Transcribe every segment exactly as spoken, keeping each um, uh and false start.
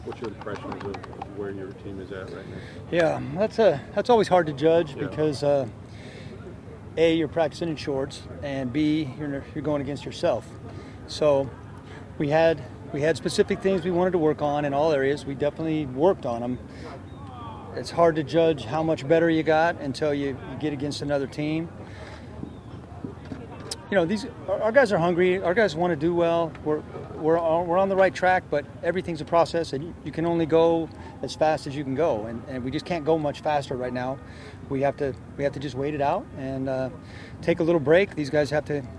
what's your impressions of, of where your team is at right now? Yeah, that's a that's always hard to judge Yeah. because uh, A, you're practicing in shorts, and B, you're you're going against yourself. So we had we had specific things we wanted to work on in all areas. We definitely worked on them. It's hard to judge how much better you got until you, you get against another team. You know, these our, our guys are hungry. Our guys want to do well. We're we're on, we're on the right track, but everything's a process, and you, you can only go as fast as you can go, and, and we just can't go much faster right now. We have to we have to just wait it out and uh, take a little break. These guys have to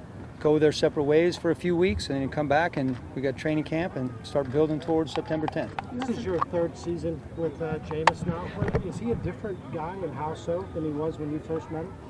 go their separate ways for a few weeks and then come back, and we got training camp and start building towards September tenth. This is your third season with uh, Jameis now. Is he a different guy, and how so, than he was when you first met him?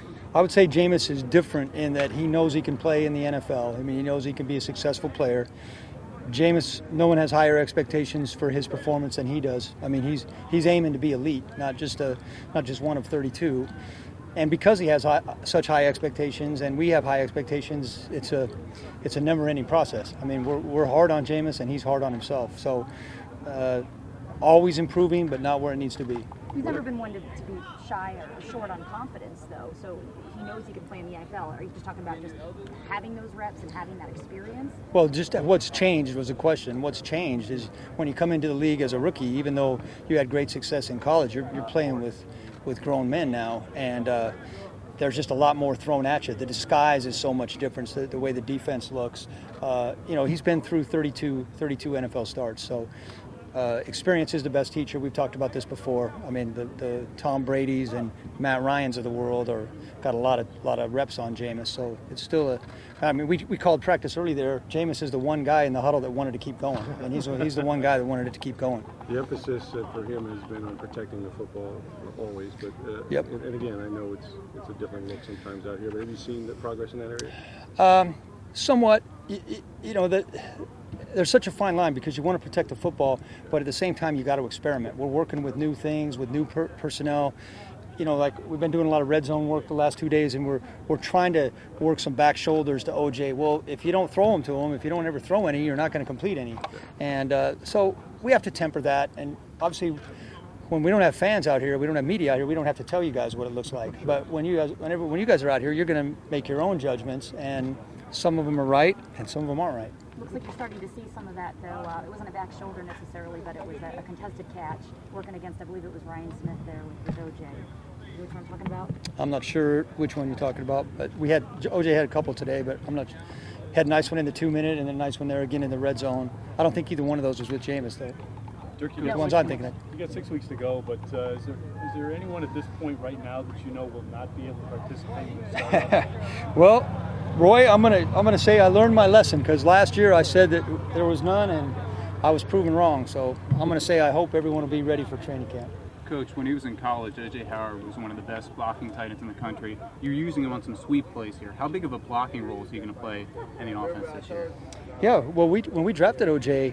I would say Jameis is different in that he knows he can play in the N F L. I mean, he knows he can be a successful player. Jameis, no one has higher expectations for his performance than he does. I mean, he's he's aiming to be elite, not just a not just one of thirty-two. And because he has high, such high expectations, and we have high expectations, it's a it's a never-ending process. I mean, we're we're hard on Jameis, and he's hard on himself. So, uh, always improving, but not where it needs to be. He's never been one to, to be shy or short on confidence, though. So he knows he can play in the N F L. Are you just talking about just having those reps and having that experience? Well, just what's changed was the question. What's changed is when you come into the league as a rookie, even though you had great success in college, you're, you're playing with. with grown men now, and uh, there's just a lot more thrown at you. The disguise is so much different, the, the way the defense looks. Uh, you know, he's been through thirty-two, thirty-two N F L starts, so uh, experience is the best teacher. We've talked about this before. I mean, the, the Tom Brady's and Matt Ryan's of the world are got a lot of lot of reps on Jameis, so it's still a. I mean, we we called practice early there. Jameis is the one guy in the huddle that wanted to keep going, and he's he's the one guy that wanted it to keep going. The emphasis uh, for him has been on protecting the football always, but uh, yep. and, and again, I know it's it's a different look sometimes out here. But have you seen the progress in that area? Um, somewhat. You, you know that. There's such a fine line because you want to protect the football, but at the same time you got to experiment. We're working with new things, with new per- personnel. You know, like we've been doing a lot of red zone work the last two days, and we're we're trying to work some back shoulders to O J. Well, if you don't throw them to him, if you don't ever throw any, you're not going to complete any. And uh, so we have to temper that. And obviously, when we don't have fans out here, we don't have media out here, we don't have to tell you guys what it looks like. But when you guys, whenever when you guys are out here, you're going to make your own judgments, and some of them are right, and some of them aren't right. Looks like you're starting to see some of that, though. Uh, it wasn't a back shoulder necessarily, but it was a, a contested catch working against, I believe it was Ryan Smith there with, with O J. You know what I'm talking about? I'm not sure which one you're talking about, but we had O J had a couple today, but I'm not. Had a nice one in the two minute, and then a nice one there again in the red zone. I don't think either one of those was with Jameis, though. Dirk, you the got ones six I'm thinking of. You got six weeks to go, but uh, is there is there anyone at this point right now that you know will not be able to participate in the startup? Well, Roy, I'm gonna I'm gonna say I learned my lesson because last year I said that there was none, and I was proven wrong. So I'm gonna say I hope everyone will be ready for training camp. Coach, when he was in college, O J Howard was one of the best blocking tight ends in the country. You're using him on some sweep plays here. How big of a blocking role is he going to play in the offense this year? Yeah, well, we when we drafted O J,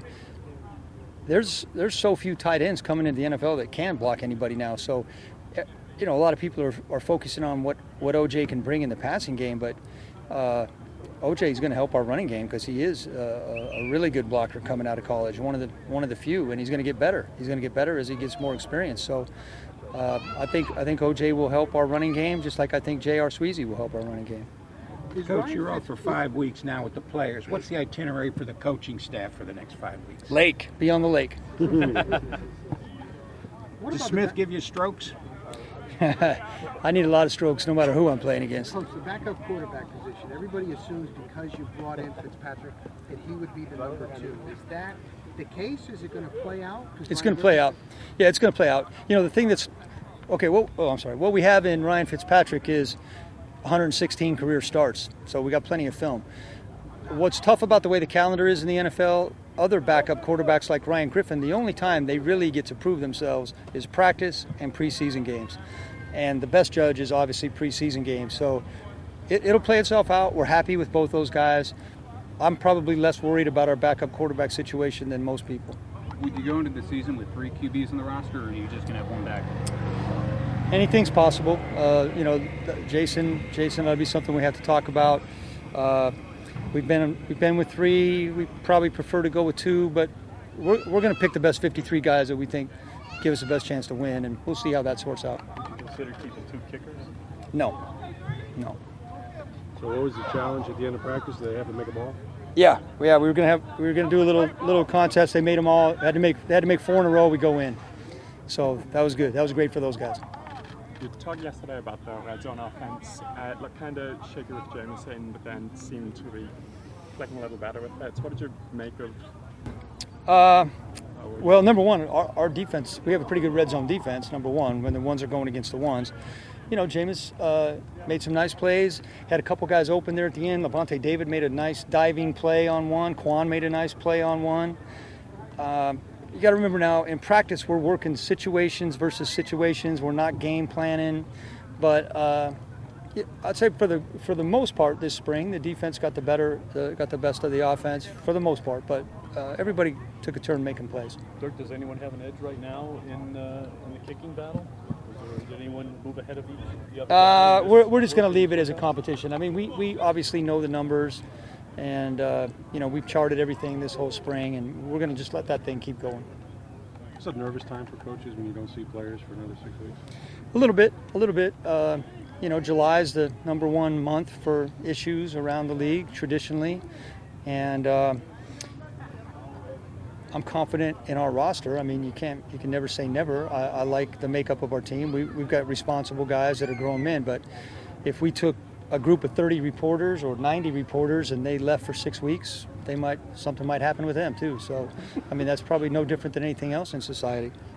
there's there's so few tight ends coming into the N F L that can block anybody now. So, you know, a lot of people are, are focusing on what, what O J can bring in the passing game, but uh, O J is going to help our running game because he is uh, a really good blocker coming out of college, one of the one of the few, and he's going to get better. He's going to get better as he gets more experience. So, uh, I think I think O J will help our running game, just like I think J R. Sweezy will help our running game. Coach, you're out for five weeks now with the players. What's the itinerary for the coaching staff for the next five weeks? Lake. Be on the lake. Does Smith give you strokes? I need a lot of strokes no matter who I'm playing against. Coach, the backup quarterback position, everybody assumes because you brought in Fitzpatrick that he would be the number two. Is that the case? Is it going to play out? It's going to play out. Yeah, it's going to play out. You know, the thing that's – okay, well, oh, I'm sorry. What we have in Ryan Fitzpatrick is one hundred sixteen career starts, so we got plenty of film. What's tough about the way the calendar is in the N F L, other backup quarterbacks like Ryan Griffin, the only time they really get to prove themselves is practice and preseason games. And the best judge is obviously preseason games. So it, it'll play itself out. We're happy with both those guys. I'm probably less worried about our backup quarterback situation than most people. Would you go into the season with three Q Bs in the roster, or are you just going to have one back? Anything's possible. Uh, you know, Jason, Jason, that'll be something we have to talk about. Uh, we've been we've been with three. We probably prefer to go with two, but we're, we're going to pick the best fifty-three guys that we think give us the best chance to win, and we'll see how that sorts out. Would you consider keeping two kickers? No, no. So what was the challenge at the end of practice? Did they have to make them all? Yeah, yeah. We were gonna have we were gonna do a little little contest. They made them all. Had to make they had to make four in a row. We go in. So that was good. That was great for those guys. You talked yesterday about the red zone offense. Uh, it looked kind of shaky with Jameson, but then seemed to be clicking a little better with it. So what did you make of? Uh, well, number one, our, our defense. We have a pretty good red zone defense. Number one, when the ones are going against the ones. You know, Jameis uh, made some nice plays. Had a couple guys open there at the end. Levante David made a nice diving play on one. Quan made a nice play on one. Um, you got to remember now, in practice, we're working situations versus situations. We're not game planning. But uh, I'd say for the for the most part this spring, the defense got the better, uh, got the best of the offense for the most part. But uh, everybody took a turn making plays. Dirk, does anyone have an edge right now in uh, in the kicking battle? Or did anyone move ahead of each the other? Uh, we're, we're just going to leave it as a competition. I mean, we, we obviously know the numbers, and, uh, you know, we've charted everything this whole spring, and we're going to just let that thing keep going. Is it a nervous time for coaches when you don't see players for another six weeks? A little bit, a little bit. Uh, you know, July is the number one month for issues around the league, traditionally, and uh, I'm confident in our roster. I mean, you can't, you can never say never. I, I like the makeup of our team. We, we've got responsible guys that are grown men, but if we took a group of thirty reporters or ninety reporters and they left for six weeks, they might, something might happen with them too. So, I mean, that's probably no different than anything else in society.